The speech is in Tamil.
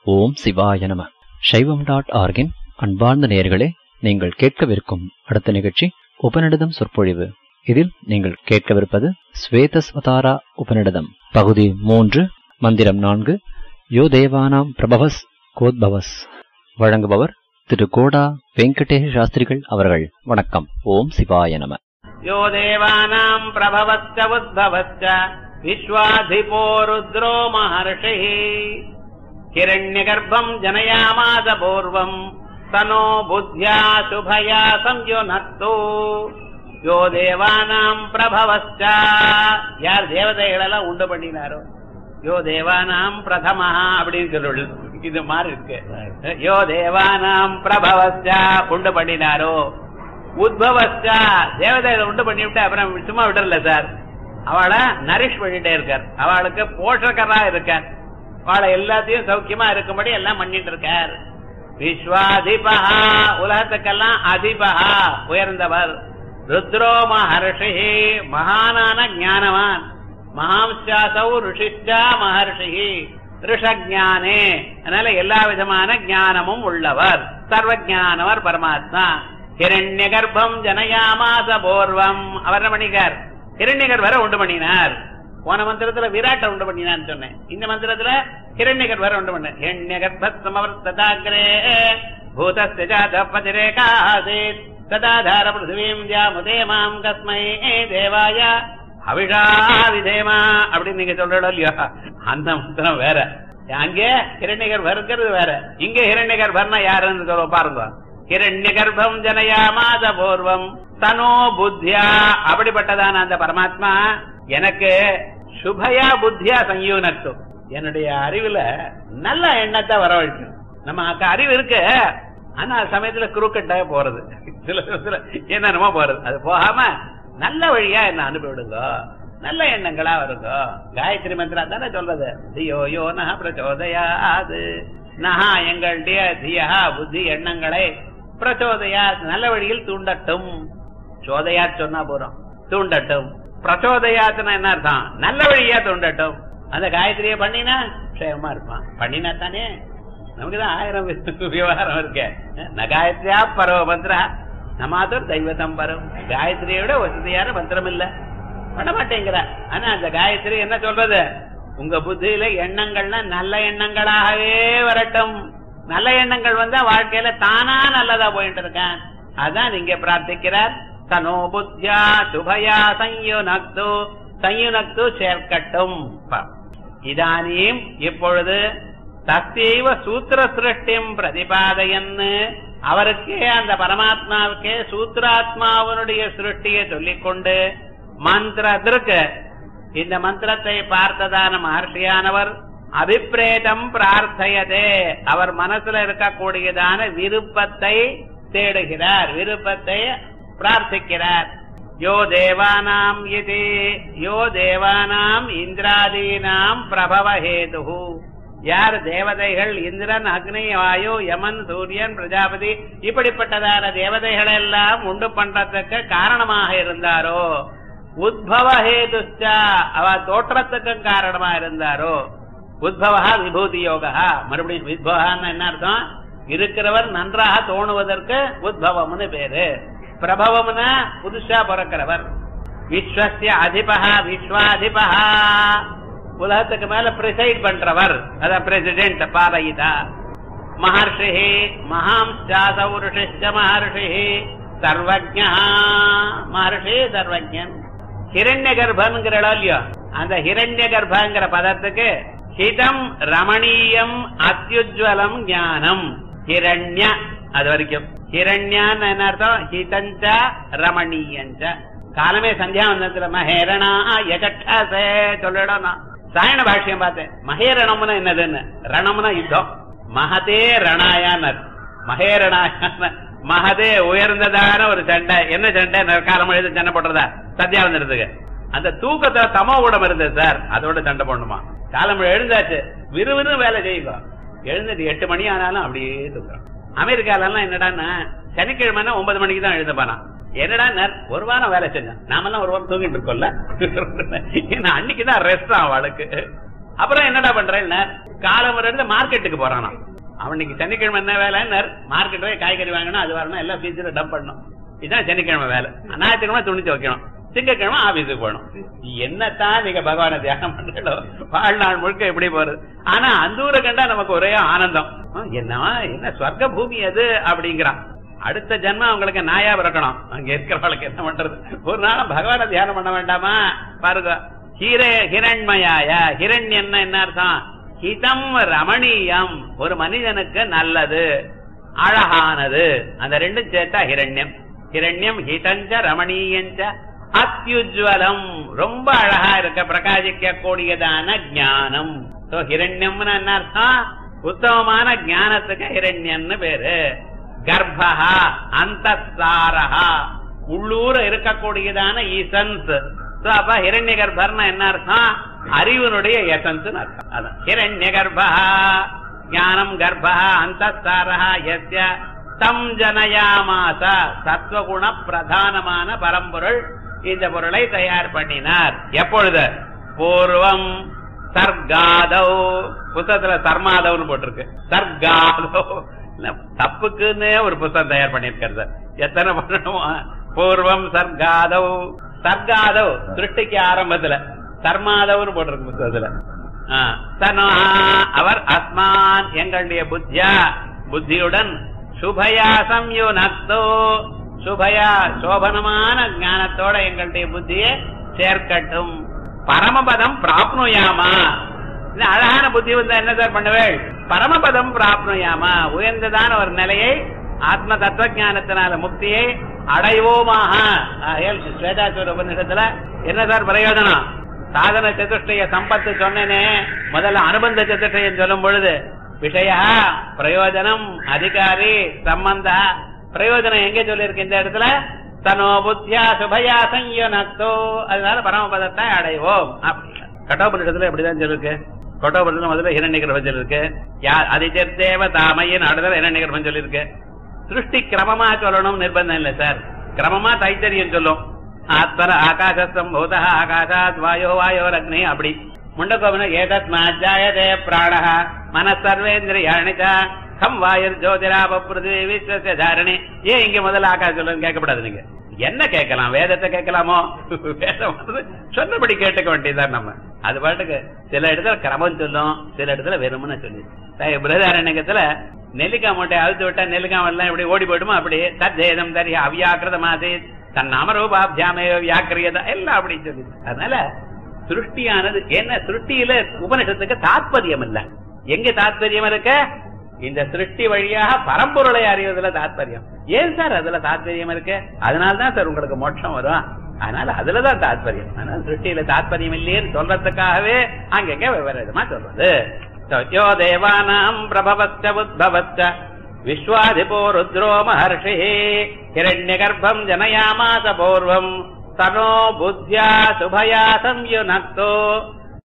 ஓம் சிவாய நம. சைவம்.org-இன் அன்பார்ந்த நேயர்களே, நீங்கள் கேட்கவிருக்கும் அடுத்த நிகழ்ச்சி உபநிடதம் சொற்பொழிவு. இதில் நீங்கள் கேட்கவிருப்பது ஸ்வேதஸ்வதாரா உபநிடதம் பகுதி 3, மந்திரம் 4, யோ தேவானாம் பிரபவஸ் கோத்பவஸ். வழங்குபவர் திரு கோடா வெங்கடேஷ சாஸ்திரிகள் அவர்கள். வணக்கம். ஓம் சிவாய நம. யோ தேவானாம் பிரபவஸ்ச உத்பவஸ்ச விஸ்வாதிபோ ருத்ரோ மஹர்ஷிः ஹிரண்யகர்ப்பம் ஜனயாமாஸ பூர்வம் தனோ புத்யா சுபயா சம்யுனக்து. யோ தேவானாம் பிரபவஸ்ச, யார் தேவதைகளெல்லாம் உண்டு பண்ணினாரோ, யோ தேவானாம் பிரதமஹா அப்படின்னு சொல்லு, இது மாதிரி இருக்கு. யோ தேவானாம் பிரபவஸ்ச உண்டு பண்ணினாரோ, உத்பவஸ்சா தேவதைகளை உண்டு பண்ணி விட்டு அப்புறம் சும்மா விடல சார், அவளை நரிஷ் பண்ணிட்டே இருக்கார், அவளுக்கு போஷகரா இருக்கார், அவளை எல்லாத்தையும் சௌக்கியமா இருக்கும்படி எல்லாம் பண்ணிட்டு இருக்கார். விஸ்வாதிபஹா உலகத்துக்கெல்லாம் அதிபஹா உயர்ந்தவர். ருத்ரோ மஹர்ஷிஹி மகானான ஞானவான். மகாம்சாசௌ ருஷிஷ்டா மஹர்ஷிஹி ரிஷஜானே, அதனால எல்லா விதமான ஞானமும் உள்ளவர், சர்வஜானவர் பரமாத்மா. ஹிரண்ய கர்ப்பம் ஜனயாமாஸ பூர்வம், அவர் மணிகார் ஹிரண்யகர் வர உண்டு பண்ணினார். போன மந்திரத்துல விராட்ட உண்டு பண்ணினான்னு சொன்னேன், இந்த மந்திரத்துல ஹிரண்யகர் வர உண்டு பண்ண. ஹிரண்ய கர்ப்பமவர்த்ததாக்ரே பூதஸ்ய ஜாதபதிரேகாசீத் ததாதார பிருத்திவீம் ஜாமுதே மாம் கஸ்மை தேவாய அவிஷா விதேமா அப்படின்னு நீங்க சொல்றோம் இல்லையா, அந்த மந்திரம் வேற. அங்கே ஹிரண்யகர் வருங்கிறது வேற, இங்க ஹிரண்யகர் வர்ண யாருன்னு சொல்ல பாருங்க. ஹிரண்ய கர்ப்பம் ஜனயாமாஸ பூர்வம் தனோ புத்தியா, அப்படிப்பட்டதான அந்த பரமாத்மா எனக்கு சுபயா புத்தியா சம்யுனக்து, என்னுடைய அறிவுல நல்ல எண்ணத்தை வரவழைக்கணும். நமக்கு அறிவு இருக்கு, ஆனா சமயத்துல குறுக்கட்ட போறது, சில என்னென்னமோ போறது, அது போகாம நல்ல வழியா என்ன அனுப்பிவிடுங்க, நல்ல எண்ணங்களா வருங்க. காயத்ரி மந்திரா தானே சொல்றது, தியோ யோ நஹ பிரச்சோதயாது, நஹா எங்களுடைய தியா புத்தி எண்ணங்களை பிரச்சோதயா நல்ல வழியில் தூண்டட்டும். சோதயாத் சொன்னா போறோம், தூண்டட்டும். பிரச்சோதயாத்னா என்ன அர்த்தம், நல்ல வழியா தூண்டட்டும். அந்த காயத்ரியை பண்ணினா க்ஷேமமா இருப்பான், பண்ணினா தானே. நமக்குதான் 1000 விவகாரம் இருக்கு. நகாயத்ரியா பரவ மந்திரா நமாதூர் தெய்வத்தம் பரம், காயத்ரியோட வசதியான மந்திரம் இல்ல, பண்ண மாட்டேங்கிற. ஆனா அந்த காயத்ரி என்ன சொல்றது, உங்க புத்தியில எண்ணங்கள்னா நல்ல எண்ணங்களாகவே வரட்டும். நல்ல எண்ணங்கள் வந்தா வாழ்க்கையில தானா நல்லதா போயிட்டு இருக்கேன், அதான் நீங்க பிரார்த்திக்கிறார். தனோ புத்தியா சுபயா சம்யுனக்து, சம்யுனக்து சேர்க்கட்டும். இதானியும் இப்பொழுது தஸ்யைவ சூத்திர சிருஷ்டிம் பிரதிபாதயன்னு, அவருக்கே அந்த பரமாத்மாவுக்கே சூத்ராத்மாவனுடைய சிருஷ்டியை சொல்லிக்கொண்டு மந்திரத்திற்கு இந்த மந்திரத்தை பார்த்ததான மகர்ஷியானவர் அபிப்ரேதம் பிரார்த்தயதே, அவர் மனசுல இருக்கக்கூடியதான விருப்பத்தை தேடுகிறார், விருப்பத்தை பிரார்த்திக்கிறார். யோ தேவானாம் இதி, யோ தேவானாம் இந்திராதீனாம் பிரபவஹேது, யார் தேவதைகள் இந்திரன் அக்னி வாயு யமன் சூரியன் பிரஜாபதி இப்படிப்பட்டதான தேவதைகள் எல்லாம் உண்டு பண்றதுக்கு காரணமாக இருந்தாரோ, உத்பவஹேதுச்ச அவ தோற்றத்துக்கும் காரணமா இருந்தாரோ. உத்பவா விபூதி யோகா, மறுபடியும் உத்பவான்னு என்ன அர்த்தம், இருக்கிறவர் நன்றாக தோணுவதற்கு உத்பவம்னு பேரு. பிரபவம்னா புதுசா பிறக்கிறவர். விஸ்வஸ்ய அதிபஹா விஸ்வாதிபஹா, உலகத்துக்கு மேல பிரிசைட் பண்றவர், அதான் பிரசிடென்ட் பாலயிதா. மஹர்ஷிஹி மகாம்சாசௌ ருஷிஷ்ட மஹர்ஷிஹி சர்வஜ்ஞா, மஹர்ஷி சர்வஜன். ஹிரண்ய கர்ப்பன்கிற இல்லையோ, அந்த ஹிரண்ய கர்ப்பங்கிற பதத்துக்கு ஹிதம் ரமணீயம் அத்யுஜ்வலம் ஞானம், ஹிரண்ய அது வரைக்கும். ஹிரண்யான்னு என்ன அர்த்தம், ஹிதஞ்ச ரமணீயஞ்ச. காலமே சந்தியாவந்தத்துல மகேரணா யஜக்ஷாசே சொல்லிடும். நான் சாயண பாஷ்யம் பார்த்தேன், மகேரணம்னா என்னதுன்னு, ரணம்னா யுத்தம், மகதே ரணாயான், மகேரணாயான மகதே உயர்ந்ததான ஒரு சண்டை. என்ன சண்டை, காலம் எழுத சண்டை போடுறதா சந்தியாவந்தத்துக்கு. அந்த தூக்கத்துல தமோ கூடம் இருந்தது சார், அதோட சண்டை போடணுமா. காலம் எழுந்தாச்சு, விறுவிறு வேலை செய்யுங்க, எழுந்துட்டு 8 மணி ஆனாலும் அப்படியே தூக்கம். அமெரிக்கால எல்லாம் என்னடான்னா சனிக்கிழமை 9 மணிக்கு தான் எழுதப்பானா. என்னடா ஒரு வாரம் வேலை செஞ்சேன், நாமெல்லாம் ஒரு வாரம் தூங்கிட்டு இருக்கோம்ல, அன்னைக்குதான் ரெஸ்ட் அவளுக்கு. அப்புறம் என்னடா பண்றேன், காலம் இருந்து மார்க்கெட்டுக்கு போறானா. அவனுக்கு சனிக்கிழமை என்ன வேலைன்னு மார்க்கெட் போய் காய்கறி வாங்கணும், அது வரணும், எல்லாம் ஃப்ரிட்ஜ்ல டம்ப் பண்ணணும். இதுதான் சனிக்கிழமை வேலை. ஞாயிற்றுக்கிழமை துணி துவைக்கணும், திங்கக்கிழமை ஆபீஸுக்கு போகணும். என்னத்தான் நீங்க பகவான தியானம் பண்றீங்களோ வாழ்நாள் முழுக்க எப்படி போறது. ஆனா அந்த ஊரை கண்டா நமக்கு ஒரே ஆனந்தம். என்ன சொர்க்க பூமி அது அப்படிங்கிறான். அடுத்த ஜென்மம் அவங்களுக்கு நாயா பிறக்கணும். அங்க இருக்கிறவங்களுக்கு என்ன பண்றது, ஒரு நாளும் பகவான தியானம் பண்ண வேண்டாமா? பாருங்க, ஹிரண்மயாய, ஹிரண்யன்னா என்ன அர்த்தம்? ஹிதம் ரமணீயம், ஒரு மனிதனுக்கு நல்லது, அழகானது, அந்த ரெண்டும் சேர்த்தா ஹிரண்யம். ஹிரண்யம் ஹிதஞ்ச ரமணீயஞ்ச அத்யுஜ்வலம், ரொம்ப அழகா இருக்க பிரகாசிக்க கூடியதான ஞானம். ஹிரண்யம்னு என்ன அர்த்தம்? உத்தமமான ஞானத்துக்கு ஹிரண்யன்னு பேரு. கர்ப்பஹா அந்தஸ்தாரஹா, உள்ளூர இருக்கக்கூடியதான ஈசன்ஸ். அப்ப ஹிரண்ய கர்ப்பர்னா என்ன அர்த்தம்? அறிவனுடைய எசன்ஸ் அர்த்தம். அதான் ஹிரண்ய கர்ப்பஹா, ஞானம் கர்ப்பஹா அந்தஸ்தாரஹா யஸ்ய தம் ஜனயாமாச, சத்வகுண பிரதானமான பரம்பொருள் இந்த பொருளை தயார் பண்ணினார். எப்பொழுது? பூர்வம் சர்காதௌ, புத்தகத்துல சர்மாதவ்னு போட்டிருக்கு, சர்காதௌ தப்புக்குன்னு ஒரு புத்தகம் தயார் பண்ணிருக்கிறது. எத்தனை பண்ணணுமோ. பூர்வம் சர்காதௌ, சர்காதவ் சிருஷ்டிக்கு ஆரம்பத்துல, சர்மாதவ்னு போட்டிருக்கு புத்தகத்துல. அவர் அஸ்மான் எங்களுடைய புத்தியா, புத்தியுடன், சுபயா சம்யுனக்தோ, சுபயா சோபனமான ஞானத்தோட எங்களுடைய புத்தியை சேர்க்கட்டும். பரமபதம் பிராப்னுயாமா, அழகான புத்தி வந்தா என்ன சார் பண்ணுவேள்? பரமபதம் பிராப்னுயாமா, உயர்ந்ததான ஒரு நிலையை, ஆத்ம தத்துவ ஞானத்தினால முக்தியை அடைவோமாக. ஸ்வேதாசுர உபநிஷத்துல என்ன சார் பிரயோஜனம்? சாதன சதுஷ்டய சம்பத்து சொன்னேனே, முதல்ல அனுபந்த சதுஷ்டயம் சொல்லும் பொழுது விஷய, பிரயோஜனம், அதிகாரி, சம்பந்த, பிரயோஜனம் எங்க சொல்லிருக்கு இந்த இடத்துல? தனோ புத்தியா சுபயா சம்யுனக்தோ, அதனால பரமபதத்தை அடைவோம். கட்டோபனிஷத்துல எப்படிதான் சொல்லிருக்கு? கட்டோபனிஷத்துல முதல்ல ஹிரண்யகர்ப்பம் சொல்லிருக்கு, அதிஜர்தேவ தாமையின் அடுத்த ஹிரண்யகர்ப்பம் சொல்லிருக்கு. சிருஷ்டி கிரமமா சொல்லணும் நிர்பந்தம் இல்லை சார், கிரமமா தைத்தரியம் சொல்லும். ஆத்மர ஆகாசம் பூத ஆகாசாத் வாயோ வாயோ அக்னி, அப்படி முண்டகோபன ஏதஸ்மாஜாயதே பிராணஹ மனசர்வேந்திரியாணிதா கம் வாயுர் ஜோதிராப பிருதிவி விஸ்வஸ்ய தாரணி. ஏன் இங்க முதல்ல ஆகாசம் சொல்லுன்னு கேட்கப்படாது. நீங்க என்ன கேட்கலாம்? வேதத்தை கேட்கலாமோ? வேதம் சொன்னபடி கேட்டுக்க வேண்டியதுதான் நம்ம. அது பாட்டுக்கு சில இடத்துல கிரமம் சொல்லும், சில இடத்துல வெறுமனு சொல்லி. பிரதாரண்யத்துல நெல்லிக்காய் மூட்டை அழுத்து விட்டா நெல்லிக்காய் எல்லாம் எப்படி ஓடி போயிடுமோ அப்படி தத்தேதம் தரிய அவ்யாக்கிரதமாசே தன் நாமரூபாபியாமே வியாக்கிரியதா எல்லாம் அப்படின்னு சொல்லி. அதனால சிருஷ்டியானது என்ன? சிருஷ்டியில உபனிஷத்துக்கு தாத்பரியம் இல்ல. எங்க தாத்பரியம் இருக்க? இந்த சிருஷ்டி வழியாக பரம்பொருளை அறிவதுல தாத்பரியம். ஏன் சார் அதுல தாத்பரியம் இருக்கு? அதனால்தான் சார் உங்களுக்கு மோட்சம் வரும். அதனால அதுலதான் தாத்பரியம். அதனால சிருஷ்டியில தாத்பரியம் இல்லையேன்னு சொல்றதுக்காகவே அங்கங்க வெவ்வேறு விதமா சொல்றது. யோ தேவானாம் பிரபவச்ச உத்பவச்ச விஸ்வாதிபோ ருத்ரோ மஹர்ஷி ஹிரண்யகர்ப்பம் ஜனயாமாச பூர்வம் தனோ புத்யா சுபயா சம்யுனக்தோ